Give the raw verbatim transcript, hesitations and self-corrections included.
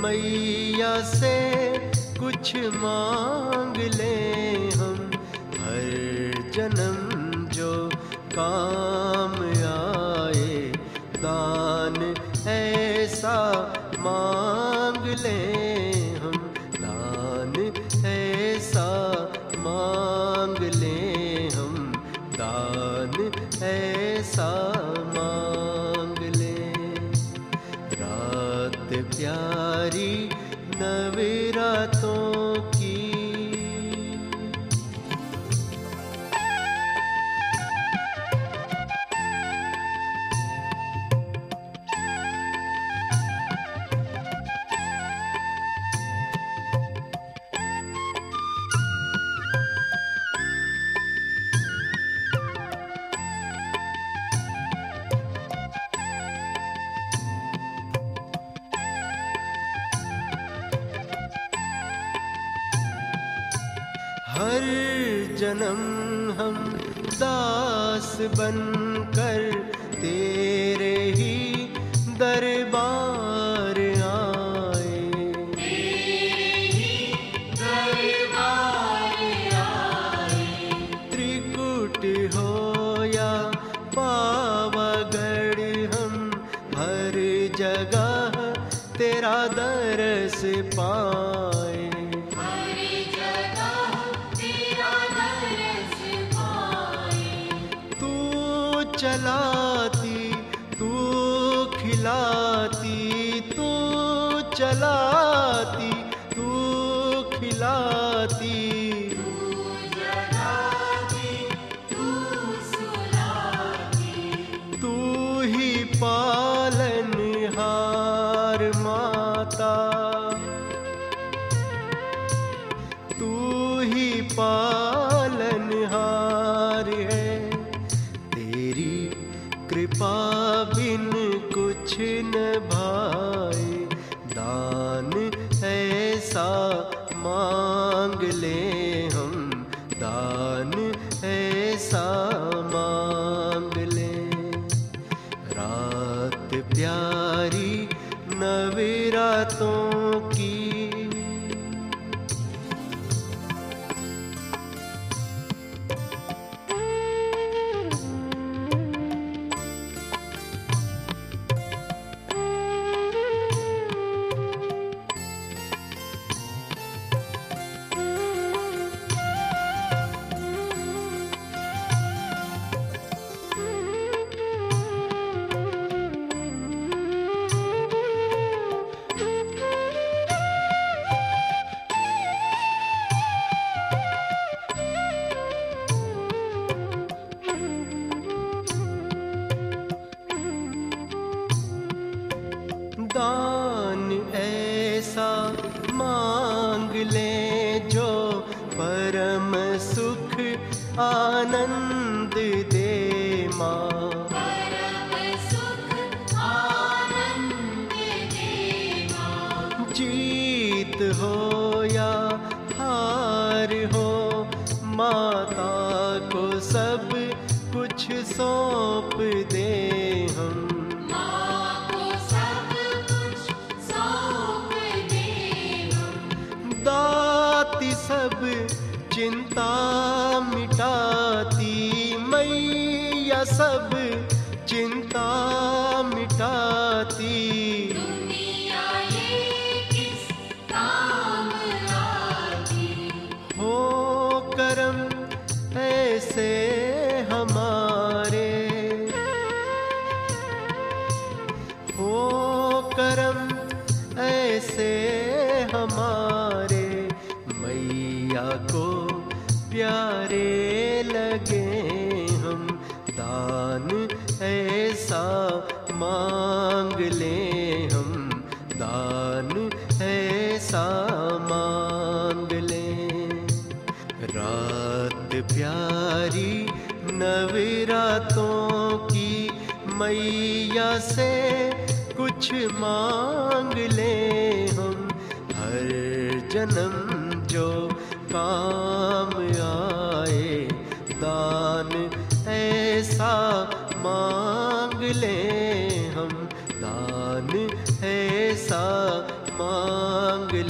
मैया से कुछ मांग ले हम, हर जन्म जो काम आए, दान ऐसा मांग ले हम, दान ऐसा मांग ले हम, दान ऐसा मांग ले। रात प्यारी नवरातों की, हर जन्म हम दास बनकर तेरे ही दरबार आए, तेरे ही दरबार आए। त्रिकुट हो या पावागढ़ हम हर जगह तेरा दरस पाए, चलाती तू खिलाती, तू चलाती तू खिलाती, तू जगाती तू सुलाती, तू ही पालनहार माता, तू ही पालनहार है। कृपा बिन कुछ न भाए, दान ऐसा मांग ले हम, दान ऐसा मांग ले। रात प्यारी नवरातों की, दान ऐसा मांग ले जो परम सुख आनंद दे माँ, परम सुख आनंद दे माँ। जीत हो या हार हो माता को सब कुछ सौंप दे हम, दाती सब चिंता मिटाती, मैया सब चिंता मिटाती, दुनिया ये किस काम आती। हो करम ऐसे हमारे, हो करम ऐसे हमारे, मैया को प्यारे लगे हम, दान ऐसा मांग ले हम, दान ऐसा मांग ले। रात प्यारी नवरातों की, मैया से कुछ मांग ले हम, हर जन्म जो काम आए, दान ऐसा मांग ले हम, दान ऐसा मांग